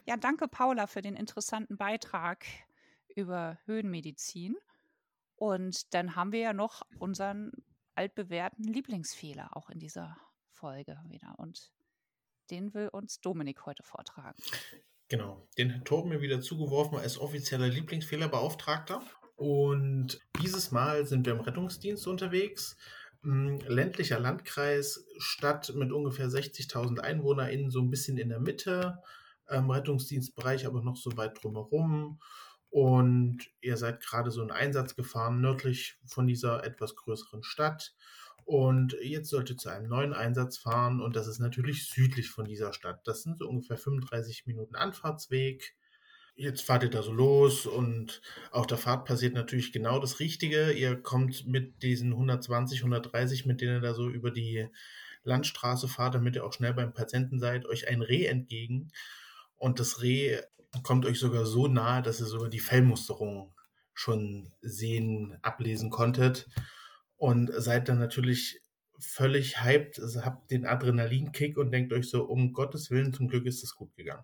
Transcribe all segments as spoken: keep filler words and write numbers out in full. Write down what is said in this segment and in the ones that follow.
Ja, danke Paula für den interessanten Beitrag über Höhenmedizin. Und dann haben wir ja noch unseren altbewährten Lieblingsfehler auch in dieser Folge wieder. Und den will uns Dominik heute vortragen. Genau, den hat Torben mir wieder zugeworfen als offizieller Lieblingsfehlerbeauftragter. Und dieses Mal sind wir im Rettungsdienst unterwegs. Ähm, ländlicher Landkreis, Stadt mit ungefähr sechzigtausend EinwohnerInnen, so ein bisschen in der Mitte. Ähm, Rettungsdienstbereich aber noch so weit drumherum. Und ihr seid gerade so einen Einsatz gefahren, nördlich von dieser etwas größeren Stadt. Und jetzt sollt ihr zu einem neuen Einsatz fahren und das ist natürlich südlich von dieser Stadt. Das sind so ungefähr fünfunddreißig Minuten Anfahrtsweg. Jetzt fahrt ihr da so los und auf der Fahrt passiert natürlich genau das Richtige. Ihr kommt mit diesen hundertzwanzig, hundertdreißig, mit denen ihr da so über die Landstraße fahrt, damit ihr auch schnell beim Patienten seid, euch ein Reh entgegen. Und das Reh kommt euch sogar so nahe, dass ihr sogar die Fellmusterung schon sehen, ablesen konntet. Und seid dann natürlich völlig hyped, also habt den Adrenalinkick und denkt euch so, um Gottes Willen, zum Glück ist es gut gegangen.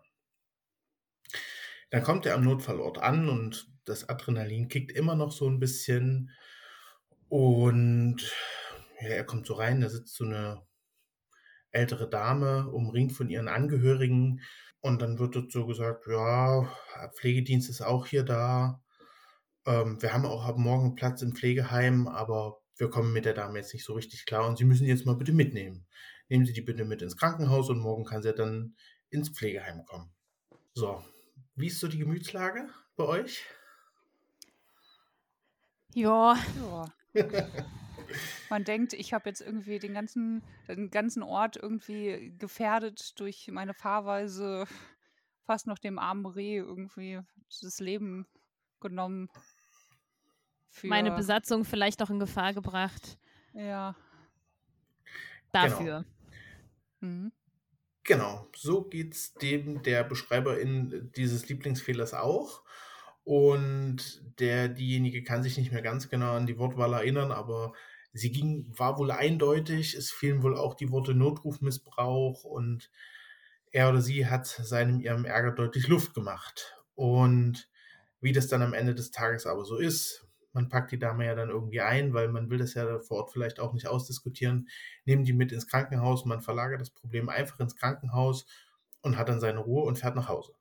Dann kommt er am Notfallort an und das Adrenalin kickt immer noch so ein bisschen. Und ja, er kommt so rein, da sitzt so eine ältere Dame, umringt von ihren Angehörigen. Und dann wird dort so gesagt, ja, Pflegedienst ist auch hier da. Ähm, wir haben auch ab morgen Platz im Pflegeheim, aber wir kommen mit der Dame jetzt nicht so richtig klar und Sie müssen jetzt mal bitte mitnehmen. Nehmen Sie die bitte mit ins Krankenhaus und morgen kann sie dann ins Pflegeheim kommen. So, wie ist so die Gemütslage bei euch? Ja. ja. Man denkt, ich habe jetzt irgendwie den ganzen, den ganzen Ort irgendwie gefährdet durch meine Fahrweise, fast noch dem armen Reh irgendwie das Leben genommen. Für, Meine Besatzung vielleicht noch in Gefahr gebracht. Ja. Dafür. Genau, mhm. genau. So geht's dem der Beschreiberin dieses Lieblingsfehlers auch. Und der, diejenige kann sich nicht mehr ganz genau an die Wortwahl erinnern, aber sie ging, war wohl eindeutig. Es fehlen wohl auch die Worte Notrufmissbrauch und er oder sie hat seinem ihrem Ärger deutlich Luft gemacht. Und wie das dann am Ende des Tages aber so ist, man packt die Dame ja dann irgendwie ein, weil man will das ja vor Ort vielleicht auch nicht ausdiskutieren, nehmen die mit ins Krankenhaus, man verlagert das Problem einfach ins Krankenhaus und hat dann seine Ruhe und fährt nach Hause.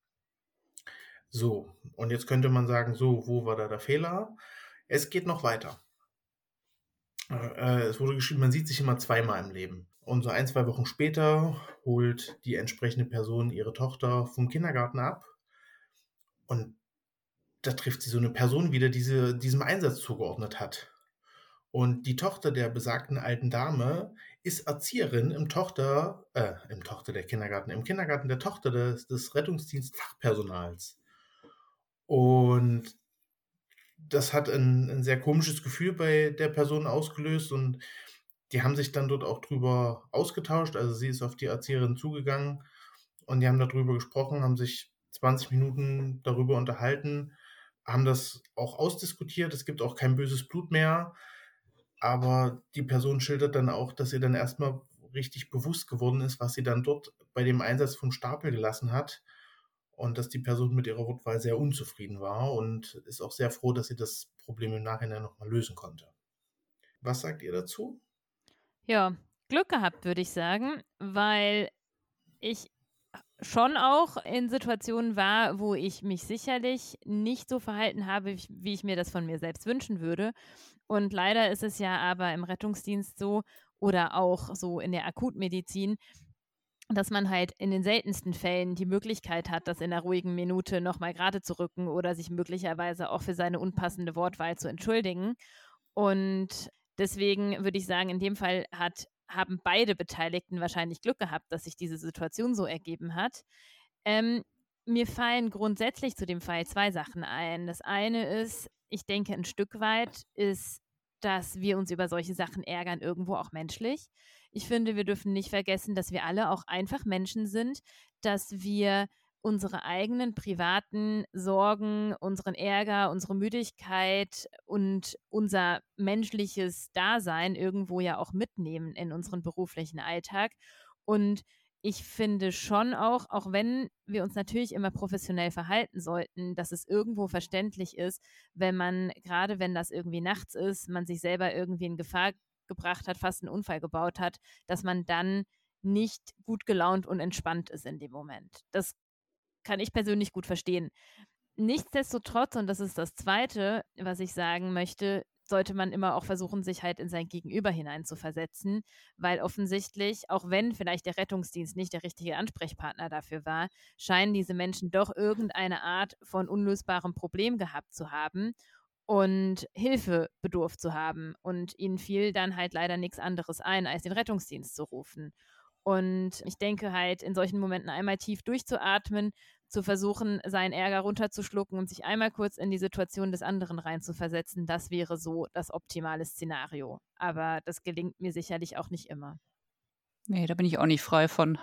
So, und jetzt könnte man sagen, so, wo war da der Fehler? Es geht noch weiter. Äh, es wurde geschrieben, man sieht sich immer zweimal im Leben. Und so ein, zwei Wochen später holt die entsprechende Person ihre Tochter vom Kindergarten ab. Und da trifft sie so eine Person wieder, die sie diesem Einsatz zugeordnet hat. Und die Tochter der besagten alten Dame ist Erzieherin im Tochter, äh, im Tochter der Kindergarten, im Kindergarten der Tochter des, des Rettungsdienstfachpersonals. Und das hat ein, ein sehr komisches Gefühl bei der Person ausgelöst und die haben sich dann dort auch drüber ausgetauscht. Also sie ist auf die Erzieherin zugegangen und die haben darüber gesprochen, haben sich zwanzig Minuten darüber unterhalten, haben das auch ausdiskutiert. Es gibt auch kein böses Blut mehr. Aber die Person schildert dann auch, dass ihr dann erstmal richtig bewusst geworden ist, was sie dann dort bei dem Einsatz vom Stapel gelassen hat. Und dass die Person mit ihrer Wortwahl sehr unzufrieden war und ist auch sehr froh, dass sie das Problem im Nachhinein nochmal lösen konnte. Was sagt ihr dazu? Ja, Glück gehabt, würde ich sagen, weil ich schon auch in Situationen war, wo ich mich sicherlich nicht so verhalten habe, wie ich mir das von mir selbst wünschen würde. Und leider ist es ja aber im Rettungsdienst so oder auch so in der Akutmedizin, dass man halt in den seltensten Fällen die Möglichkeit hat, das in einer ruhigen Minute nochmal gerade zu rücken oder sich möglicherweise auch für seine unpassende Wortwahl zu entschuldigen. Und deswegen würde ich sagen, in dem Fall hat, haben beide Beteiligten wahrscheinlich Glück gehabt, dass sich diese Situation so ergeben hat. Ähm, mir fallen grundsätzlich zu dem Fall zwei Sachen ein. Das eine ist, ich denke, ein Stück weit ist, dass wir uns über solche Sachen ärgern, irgendwo auch menschlich. Ich finde, wir dürfen nicht vergessen, dass wir alle auch einfach Menschen sind, dass wir unsere eigenen privaten Sorgen, unseren Ärger, unsere Müdigkeit und unser menschliches Dasein irgendwo ja auch mitnehmen in unseren beruflichen Alltag. Und ich finde schon auch, auch wenn wir uns natürlich immer professionell verhalten sollten, dass es irgendwo verständlich ist, wenn man, gerade wenn das irgendwie nachts ist, man sich selber irgendwie in Gefahr gebracht hat, fast einen Unfall gebaut hat, dass man dann nicht gut gelaunt und entspannt ist in dem Moment. Das kann ich persönlich gut verstehen. Nichtsdestotrotz, und das ist das Zweite, was ich sagen möchte, sollte man immer auch versuchen, sich halt in sein Gegenüber hineinzuversetzen, weil offensichtlich, auch wenn vielleicht der Rettungsdienst nicht der richtige Ansprechpartner dafür war, scheinen diese Menschen doch irgendeine Art von unlösbarem Problem gehabt zu haben und Hilfe bedurft zu haben. Und ihnen fiel dann halt leider nichts anderes ein, als den Rettungsdienst zu rufen. Und ich denke halt, in solchen Momenten einmal tief durchzuatmen, zu versuchen, seinen Ärger runterzuschlucken und sich einmal kurz in die Situation des anderen reinzuversetzen, das wäre so das optimale Szenario. Aber das gelingt mir sicherlich auch nicht immer. Nee, da bin ich auch nicht frei von.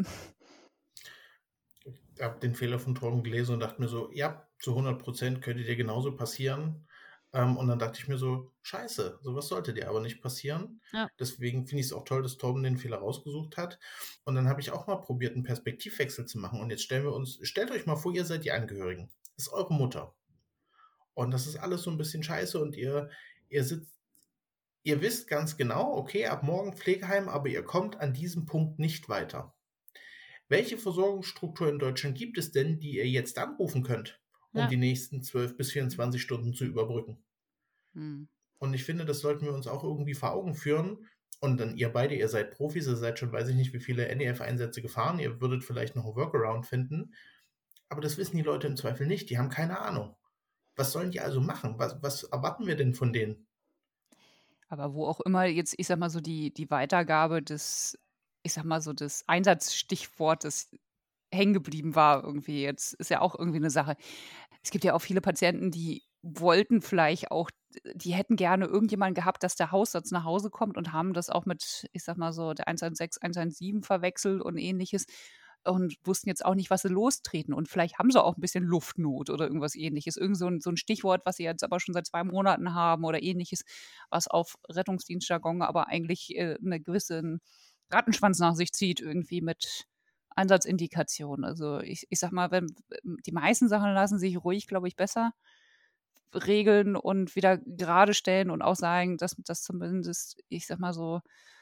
Ich habe den Fehler von Torben gelesen und dachte mir so, ja, zu hundert Prozent könnte dir genauso passieren. Ähm, und dann dachte ich mir so, scheiße, sowas sollte dir aber nicht passieren. Ja. Deswegen finde ich es auch toll, dass Torben den Fehler rausgesucht hat. Und dann habe ich auch mal probiert, einen Perspektivwechsel zu machen. Und jetzt stellen wir uns, stellt euch mal vor, ihr seid die Angehörigen. Das ist eure Mutter. Und das ist alles so ein bisschen scheiße und ihr, ihr sitzt, ihr wisst ganz genau, okay, ab morgen Pflegeheim, aber ihr kommt an diesem Punkt nicht weiter. Welche Versorgungsstruktur in Deutschland gibt es denn, die ihr jetzt anrufen könnt, um Ja. die nächsten zwölf bis vierundzwanzig Stunden zu überbrücken? Hm. Und ich finde, das sollten wir uns auch irgendwie vor Augen führen. Und dann ihr beide, ihr seid Profis, ihr seid schon, weiß ich nicht, wie viele N E F-Einsätze gefahren, ihr würdet vielleicht noch einen Workaround finden. Aber das wissen die Leute im Zweifel nicht, die haben keine Ahnung. Was sollen die also machen? Was, was erwarten wir denn von denen? Aber wo auch immer jetzt, ich sag mal so, die, die Weitergabe des, ich sag mal so, des Einsatzstichwortes hängen geblieben war irgendwie jetzt, ist ja auch irgendwie eine Sache. Es gibt ja auch viele Patienten, die wollten vielleicht auch, die hätten gerne irgendjemanden gehabt, dass der Hausarzt nach Hause kommt und haben das auch mit, ich sag mal so, der eins eins sechs, eins eins sieben verwechselt und ähnliches und wussten jetzt auch nicht, was sie lostreten. Und vielleicht haben sie auch ein bisschen Luftnot oder irgendwas ähnliches. Irgend so ein, so ein Stichwort, was sie jetzt aber schon seit zwei Monaten haben oder ähnliches, was auf Rettungsdienstjargon aber eigentlich äh, eine gewisse Rattenschwanz nach sich zieht, irgendwie mit Einsatzindikationen. Also ich, ich sag mal, wenn die meisten Sachen lassen sich ruhig, glaube ich, besser regeln und wieder gerade stellen und auch sagen, dass das zumindest, ich sag mal so,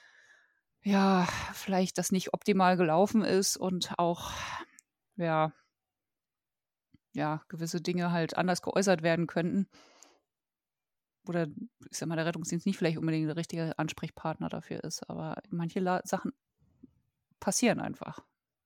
ja, vielleicht das nicht optimal gelaufen ist und auch, ja, ja, gewisse Dinge halt anders geäußert werden könnten. Oder ich sag mal, der Rettungsdienst nicht vielleicht unbedingt der richtige Ansprechpartner dafür ist, aber manche La- Sachen passieren einfach.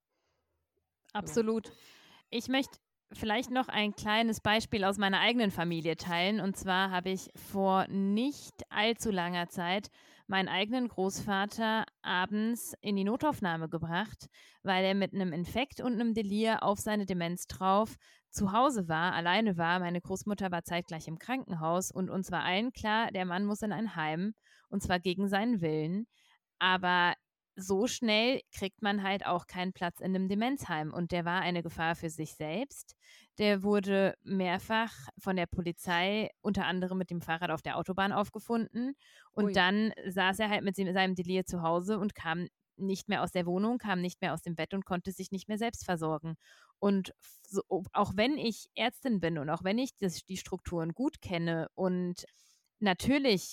Absolut. Ich möchte vielleicht noch ein kleines Beispiel aus meiner eigenen Familie teilen. Und zwar habe ich vor nicht allzu langer Zeit meinen eigenen Großvater abends in die Notaufnahme gebracht, weil er mit einem Infekt und einem Delir auf seine Demenz drauf zu Hause war, alleine war. Meine Großmutter war zeitgleich im Krankenhaus und uns war allen klar, der Mann muss in ein Heim und zwar gegen seinen Willen. Aber so schnell kriegt man halt auch keinen Platz in einem Demenzheim. Und der war eine Gefahr für sich selbst. Der wurde mehrfach von der Polizei, unter anderem mit dem Fahrrad auf der Autobahn aufgefunden. Und Ui. dann saß er halt mit seinem Delir zu Hause und kam nicht mehr aus der Wohnung, kam nicht mehr aus dem Bett und konnte sich nicht mehr selbst versorgen. Und so, auch wenn ich Ärztin bin und auch wenn ich das, die Strukturen gut kenne und natürlich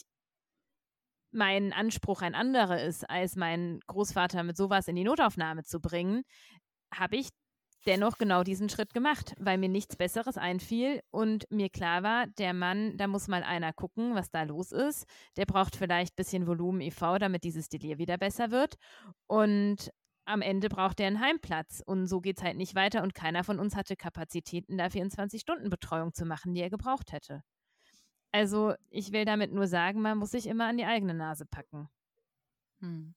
mein Anspruch ein anderer ist, als meinen Großvater mit sowas in die Notaufnahme zu bringen, habe ich dennoch genau diesen Schritt gemacht, weil mir nichts Besseres einfiel und mir klar war, der Mann, da muss mal einer gucken, was da los ist. Der braucht vielleicht ein bisschen Volumen I V, damit dieses Delir wieder besser wird. Und am Ende braucht er einen Heimplatz. Und so geht es halt nicht weiter. Und keiner von uns hatte Kapazitäten, da vierundzwanzig-Stunden-Betreuung zu machen, die er gebraucht hätte. Also ich will damit nur sagen, man muss sich immer an die eigene Nase packen. Hm.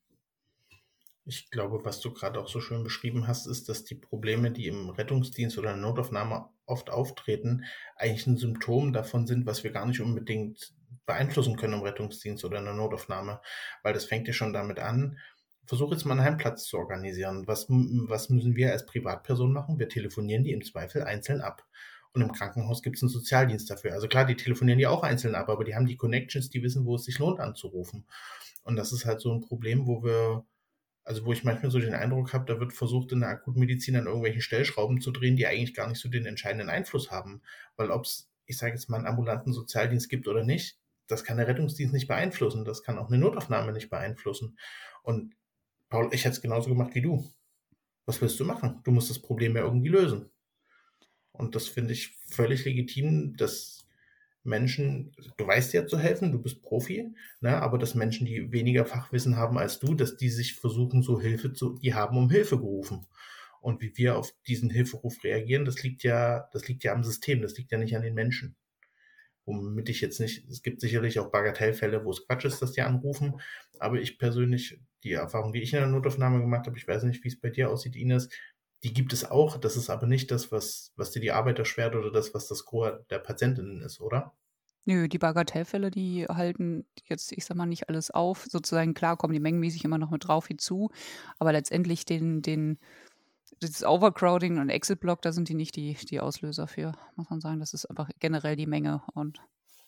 Ich glaube, was du gerade auch so schön beschrieben hast, ist, dass die Probleme, die im Rettungsdienst oder in der Notaufnahme oft auftreten, eigentlich ein Symptom davon sind, was wir gar nicht unbedingt beeinflussen können im Rettungsdienst oder in der Notaufnahme. Weil das fängt ja schon damit an, versuch jetzt mal einen Heimplatz zu organisieren. Was, was müssen wir als Privatperson machen? Wir telefonieren die im Zweifel einzeln ab. Und im Krankenhaus gibt es einen Sozialdienst dafür. Also klar, die telefonieren die auch einzeln ab, aber die haben die Connections, die wissen, wo es sich lohnt anzurufen. Und das ist halt so ein Problem, wo wir Also wo ich manchmal so den Eindruck habe, da wird versucht, in der Akutmedizin an irgendwelchen Stellschrauben zu drehen, die eigentlich gar nicht so den entscheidenden Einfluss haben. Weil ob es, ich sage jetzt mal, einen ambulanten Sozialdienst gibt oder nicht, das kann der Rettungsdienst nicht beeinflussen. Das kann auch eine Notaufnahme nicht beeinflussen. Und Paul, ich hätte es genauso gemacht wie du. Was willst du machen? Du musst das Problem ja irgendwie lösen. Und das finde ich völlig legitim, dass Menschen, du weißt ja zu helfen, du bist Profi, ne, aber dass Menschen, die weniger Fachwissen haben als du, dass die sich versuchen, so Hilfe zu, die haben um Hilfe gerufen. Und wie wir auf diesen Hilferuf reagieren, das liegt ja, das liegt ja am System, das liegt ja nicht an den Menschen. Womit ich jetzt nicht, es gibt sicherlich auch Bagatellfälle, wo es Quatsch ist, dass die anrufen, aber ich persönlich, die Erfahrung, die ich in der Notaufnahme gemacht habe, ich weiß nicht, wie es bei dir aussieht, Ines, die gibt es auch. Das ist aber nicht das, was, was dir die Arbeit erschwert oder das, was das Gros der Patientinnen ist, oder? Nö, die Bagatellfälle, die halten jetzt, ich sag mal, nicht alles auf. Sozusagen, klar kommen die mengenmäßig immer noch mit drauf hinzu, aber letztendlich den, den, das Overcrowding und Exit-Block, da sind die nicht die, die Auslöser für, muss man sagen. Das ist einfach generell die Menge und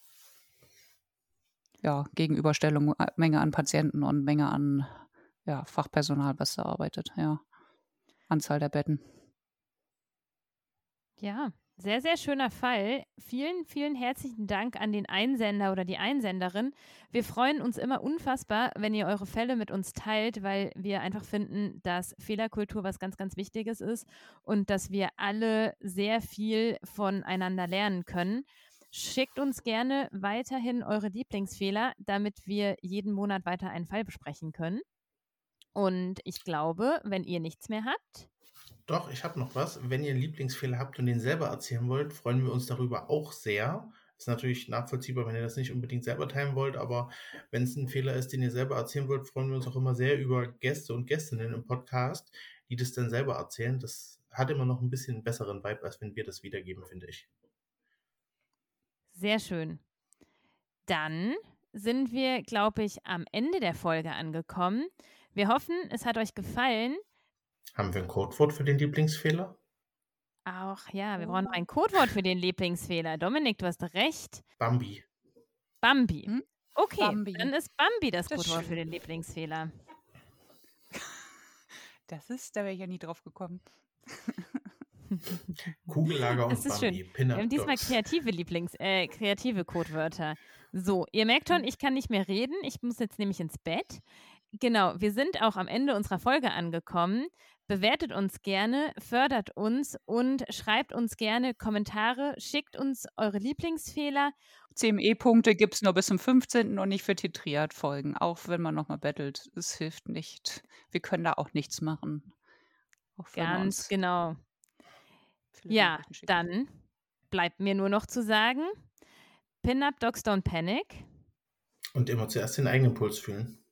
ja, Gegenüberstellung, äh, Menge an Patienten und Menge an ja, Fachpersonal, was da arbeitet, ja. Anzahl der Betten. Ja, sehr, sehr schöner Fall. Vielen, vielen herzlichen Dank an den Einsender oder die Einsenderin. Wir freuen uns immer unfassbar, wenn ihr eure Fälle mit uns teilt, weil wir einfach finden, dass Fehlerkultur was ganz, ganz Wichtiges ist und dass wir alle sehr viel voneinander lernen können. Schickt uns gerne weiterhin eure Lieblingsfehler, damit wir jeden Monat weiter einen Fall besprechen können. Und ich glaube, wenn ihr nichts mehr habt. Doch, ich habe noch was. Wenn ihr einen Lieblingsfehler habt und den selber erzählen wollt, freuen wir uns darüber auch sehr. Ist natürlich nachvollziehbar, wenn ihr das nicht unbedingt selber teilen wollt, aber wenn es ein Fehler ist, den ihr selber erzählen wollt, freuen wir uns auch immer sehr über Gäste und Gästinnen im Podcast, die das dann selber erzählen. Das hat immer noch ein bisschen einen besseren Vibe, als wenn wir das wiedergeben, finde ich. Sehr schön. Dann sind wir, glaube ich, am Ende der Folge angekommen. Wir hoffen, es hat euch gefallen. Haben wir ein Codewort für den Lieblingsfehler? Auch, ja, wir brauchen ein Codewort für den Lieblingsfehler. Dominik, du hast recht. Bambi. Bambi. Hm? Okay, Bambi. dann ist Bambi das, Das ist Codewort für schön. den Lieblingsfehler. Das ist, da wäre ich ja nie drauf gekommen. Kugellager und Das ist Bambi. schön. Pin-Up Wir haben diesmal Dogs. kreative Lieblings, äh, kreative Codewörter. So, ihr merkt schon, ich kann nicht mehr reden. Ich muss jetzt nämlich ins Bett. Genau, wir sind auch am Ende unserer Folge angekommen. Bewertet uns gerne, fördert uns und schreibt uns gerne Kommentare, schickt uns eure Lieblingsfehler. C M E-Punkte gibt es nur bis zum fünfzehnten und nicht für die Triad-Folgen, auch wenn man nochmal bettelt. Es hilft nicht. Wir können da auch nichts machen. Auch wenn man Ganz uns genau. viele Ja, Nachrichten schickt. dann bleibt mir nur noch zu sagen, Pin-Up Dogs Don't Panic. Und immer zuerst den eigenen Puls fühlen.